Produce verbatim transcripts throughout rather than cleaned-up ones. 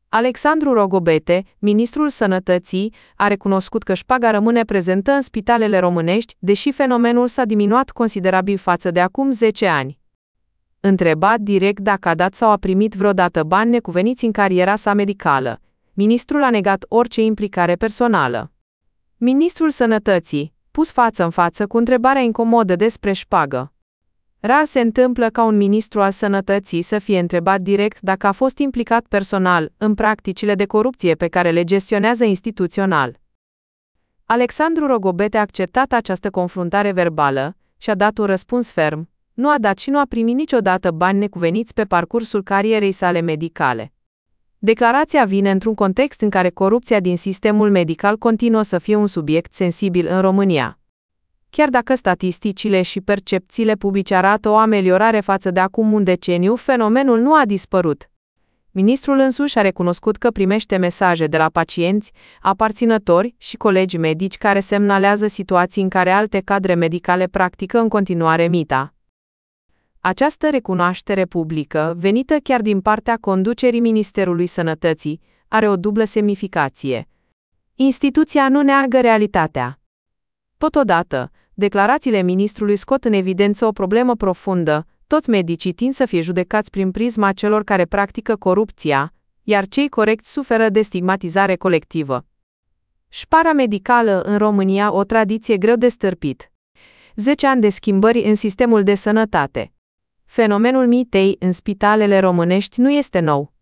Alexandru Rogobete, ministrul Sănătății, a recunoscut că șpaga rămâne prezentă în spitalele românești, deși fenomenul s-a diminuat considerabil față de acum zece ani. Întrebat direct dacă a dat sau a primit vreodată bani necuveniți în cariera sa medicală, ministrul a negat orice implicare personală. Ministrul Sănătății, pus față în față cu întrebarea incomodă despre șpagă. Rar se întâmplă ca un ministru al sănătății să fie întrebat direct dacă a fost implicat personal în practicile de corupție pe care le gestionează instituțional. Alexandru Rogobete a acceptat această confruntare verbală și a dat un răspuns ferm: nu a dat și nu a primit niciodată bani necuveniți pe parcursul carierei sale medicale. Declarația vine într-un context în care corupția din sistemul medical continuă să fie un subiect sensibil în România. Chiar dacă statisticile și percepțiile publice arată o ameliorare față de acum un deceniu, fenomenul nu a dispărut. Ministrul însuși a recunoscut că primește mesaje de la pacienți, aparținători și colegi medici care semnalează situații în care alte cadre medicale practică în continuare mita. Această recunoaștere publică, venită chiar din partea conducerii Ministerului Sănătății, are o dublă semnificație. Instituția nu neagă realitatea. Totodată, declarațiile ministrului scot în evidență o problemă profundă: toți medicii tind să fie judecați prin prisma celor care practică corupția, iar cei corecți suferă de stigmatizare colectivă. Șpara medicală în România, o tradiție greu de stârpit. zece ani de schimbări în sistemul de sănătate. Fenomenul mitei în spitalele românești nu este nou.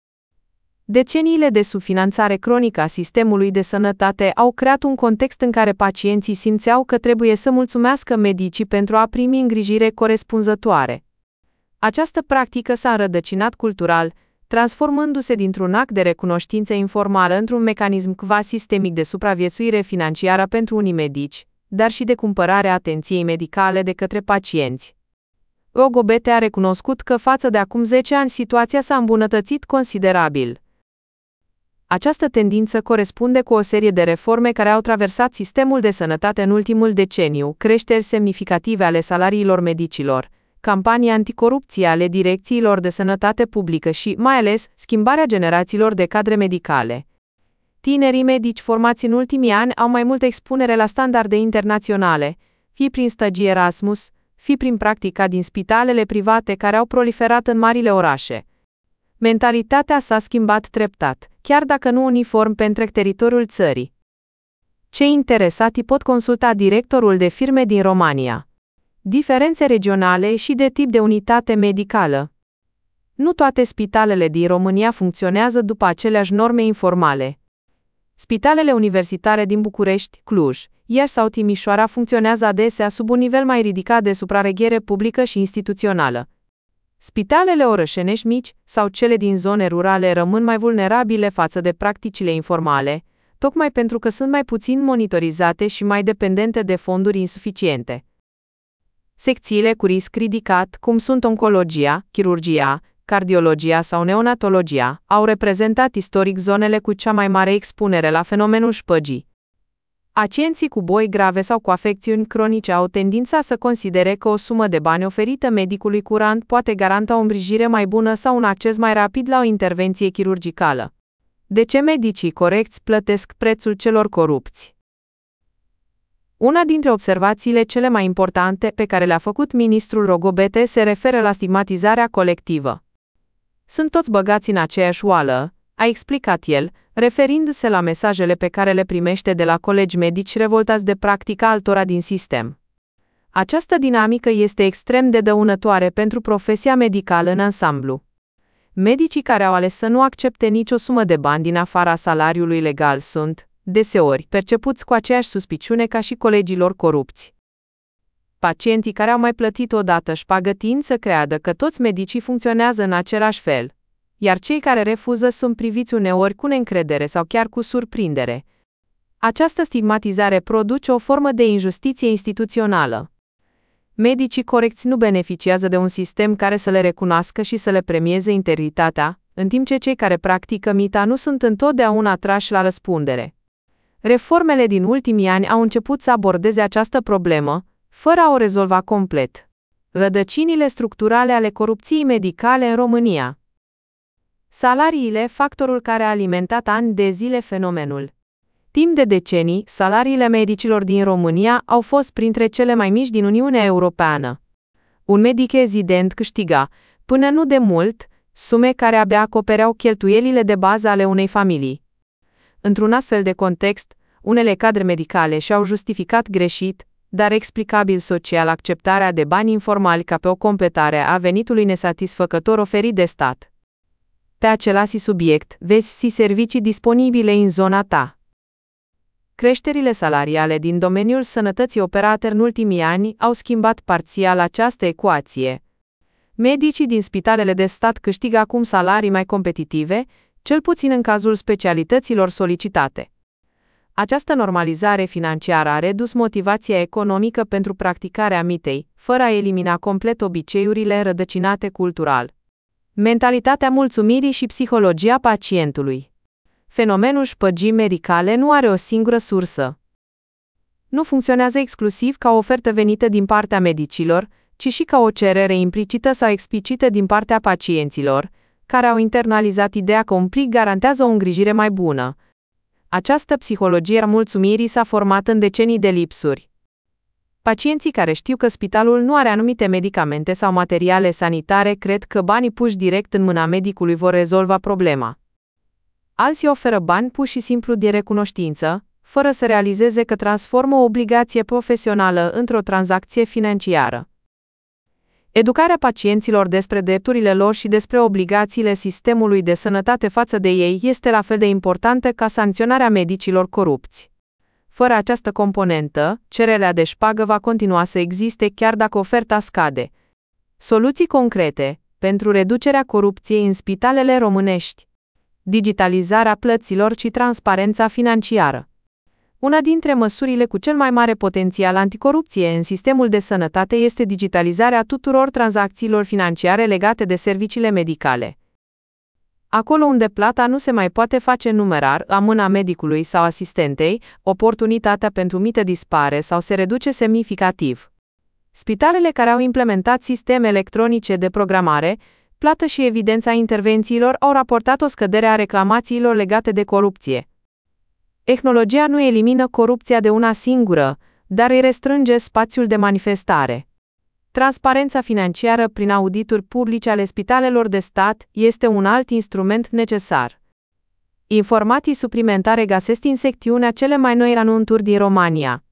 Deceniile de subfinanțare cronică a sistemului de sănătate au creat un context în care pacienții simțeau că trebuie să mulțumească medicii pentru a primi îngrijire corespunzătoare. Această practică s-a înrădăcinat cultural, transformându-se dintr-un act de recunoștință informală într-un mecanism quasi-sistemic de supraviețuire financiară pentru unii medici, dar și de cumpărare a atenției medicale de către pacienți. Rogobete a recunoscut că față de acum zece ani situația s-a îmbunătățit considerabil. Această tendință corespunde cu o serie de reforme care au traversat sistemul de sănătate în ultimul deceniu: creșteri semnificative ale salariilor medicilor, campanii anticorupție ale direcțiilor de sănătate publică și, mai ales, schimbarea generațiilor de cadre medicale. Tinerii medici formați în ultimii ani au mai multă expunere la standarde internaționale, fie prin stagii Erasmus, fie prin practica din spitalele private care au proliferat în marile orașe. Mentalitatea s-a schimbat treptat, chiar dacă nu uniform pe întreg teritoriul țării. Cei interesati pot consulta directorul de firme din România. Diferențe regionale și de tip de unitate medicală. Nu toate spitalele din România funcționează după aceleași norme informale. Spitalele universitare din București, Cluj, Iași sau Timișoara funcționează adesea sub un nivel mai ridicat de supraveghere publică și instituțională. Spitalele orășenești mici sau cele din zone rurale rămân mai vulnerabile față de practicile informale, tocmai pentru că sunt mai puțin monitorizate și mai dependente de fonduri insuficiente. Secțiile cu risc ridicat, cum sunt oncologia, chirurgia, cardiologia sau neonatologia, au reprezentat istoric zonele cu cea mai mare expunere la fenomenul șpăgii. Pacienții cu boli grave sau cu afecțiuni cronice au tendința să considere că o sumă de bani oferită medicului curant poate garanta o îngrijire mai bună sau un acces mai rapid la o intervenție chirurgicală. De ce medicii corecți plătesc prețul celor corupți? Una dintre observațiile cele mai importante pe care le-a făcut ministrul Rogobete se referă la stigmatizarea colectivă. Sunt toți băgați în aceeași oală, a explicat el, referindu-se la mesajele pe care le primește de la colegi medici revoltați de practica altora din sistem. Această dinamică este extrem de dăunătoare pentru profesia medicală în ansamblu. Medicii care au ales să nu accepte nicio sumă de bani din afara salariului legal sunt, deseori, percepuți cu aceeași suspiciune ca și colegilor corupți. Pacienții care au mai plătit odată șpagă tind să creadă că toți medicii funcționează în același fel, iar cei care refuză sunt priviți uneori cu neîncredere sau chiar cu surprindere. Această stigmatizare produce o formă de injustiție instituțională. Medicii corecți nu beneficiază de un sistem care să le recunoască și să le premieze integritatea, în timp ce cei care practică mita nu sunt întotdeauna trași la răspundere. Reformele din ultimii ani au început să abordeze această problemă, fără a o rezolva complet. Rădăcinile structurale ale corupției medicale în România. Salariile, factorul care a alimentat ani de zile fenomenul. Timp de decenii, salariile medicilor din România au fost printre cele mai mici din Uniunea Europeană. Un medic rezident câștiga, până nu de mult, sume care abia acopereau cheltuielile de bază ale unei familii. Într-un astfel de context, unele cadre medicale și-au justificat greșit, dar explicabil social acceptarea de bani informali ca pe o completare a venitului nesatisfăcător oferit de stat. Pe același subiect, vezi și servicii disponibile în zona ta. Creșterile salariale din domeniul sănătății operate în ultimii ani au schimbat parțial această ecuație. Medicii din spitalele de stat câștigă acum salarii mai competitive, cel puțin în cazul specialităților solicitate. Această normalizare financiară a redus motivația economică pentru practicarea mitei, fără a elimina complet obiceiurile înrădăcinate cultural. Mentalitatea mulțumirii și psihologia pacientului. Fenomenul șpăgii medicale nu are o singură sursă. Nu funcționează exclusiv ca o ofertă venită din partea medicilor, ci și ca o cerere implicită sau explicită din partea pacienților, care au internalizat ideea că un plic garantează o îngrijire mai bună. Această psihologie a mulțumirii s-a format în decenii de lipsuri. Pacienții care știu că spitalul nu are anumite medicamente sau materiale sanitare cred că banii puși direct în mâna medicului vor rezolva problema. Alții oferă bani pur și simplu de recunoștință, fără să realizeze că transformă o obligație profesională într-o tranzacție financiară. Educarea pacienților despre drepturile lor și despre obligațiile sistemului de sănătate față de ei este la fel de importantă ca sancționarea medicilor corupți. Fără această componentă, cererea de șpagă va continua să existe chiar dacă oferta scade. Soluții concrete pentru reducerea corupției în spitalele românești. Digitalizarea plăților și transparența financiară. Una dintre măsurile cu cel mai mare potențial anticorupție în sistemul de sănătate este digitalizarea tuturor tranzacțiilor financiare legate de serviciile medicale. Acolo unde plata nu se mai poate face numerar, la mâna medicului sau asistentei, oportunitatea pentru mită dispare sau se reduce semnificativ. Spitalele care au implementat sisteme electronice de programare, plată și evidența intervențiilor au raportat o scădere a reclamațiilor legate de corupție. Tehnologia nu elimină corupția de una singură, dar îi restrânge spațiul de manifestare. Transparența financiară prin audituri publice ale spitalelor de stat este un alt instrument necesar. Informații suplimentare găsesc în secțiunea cele mai noi anunțuri din România.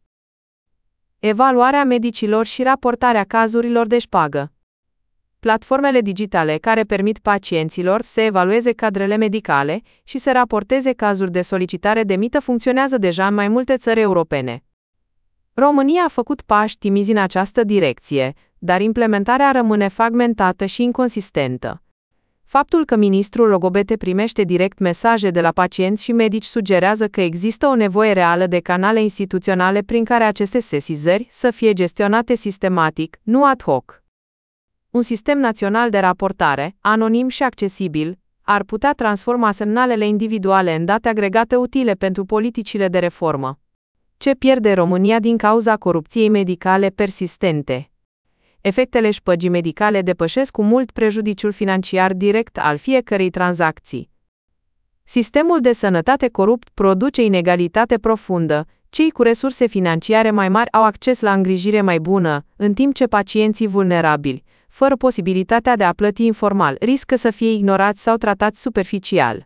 Evaluarea medicilor și raportarea cazurilor de șpagă. Platformele digitale care permit pacienților să evalueze cadrele medicale și să raporteze cazuri de solicitare de mită funcționează deja în mai multe țări europene. România a făcut pași timizi în această direcție, dar implementarea rămâne fragmentată și inconsistentă. Faptul că ministrul Rogobete primește direct mesaje de la pacienți și medici sugerează că există o nevoie reală de canale instituționale prin care aceste sesizări să fie gestionate sistematic, nu ad hoc. Un sistem național de raportare, anonim și accesibil, ar putea transforma semnalele individuale în date agregate utile pentru politicile de reformă. Ce pierde România din cauza corupției medicale persistente? Efectele șpăgii medicale depășesc cu mult prejudiciul financiar direct al fiecărei tranzacții. Sistemul de sănătate corupt produce inegalitate profundă, cei cu resurse financiare mai mari au acces la îngrijire mai bună, în timp ce pacienții vulnerabili, fără posibilitatea de a plăti informal, riscă să fie ignorați sau tratați superficial.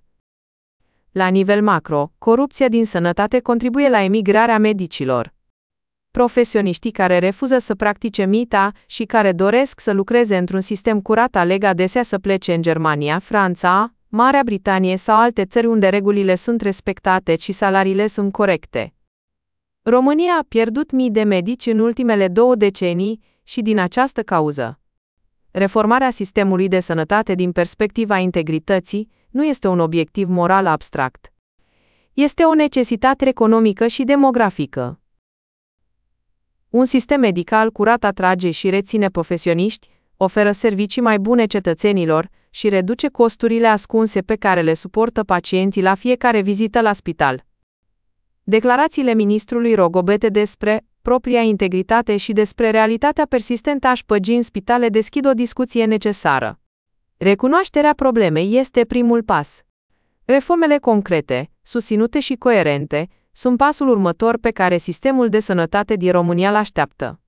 La nivel macro, corupția din sănătate contribuie la emigrarea medicilor. Profesioniștii care refuză să practice mita și care doresc să lucreze într-un sistem curat aleg adesea să plece în Germania, Franța, Marea Britanie sau alte țări unde regulile sunt respectate și salariile sunt corecte. România a pierdut mii de medici în ultimele două decenii și din această cauză. Reformarea sistemului de sănătate din perspectiva integrității nu este un obiectiv moral abstract. Este o necesitate economică și demografică. Un sistem medical curat atrage și reține profesioniști, oferă servicii mai bune cetățenilor și reduce costurile ascunse pe care le suportă pacienții la fiecare vizită la spital. Declarațiile ministrului Rogobete despre propria integritate și despre realitatea persistentă a șpăgii în spitale deschid o discuție necesară. Recunoașterea problemei este primul pas. Reformele concrete, susținute și coerente, sunt pasul următor pe care sistemul de sănătate din România îl așteaptă.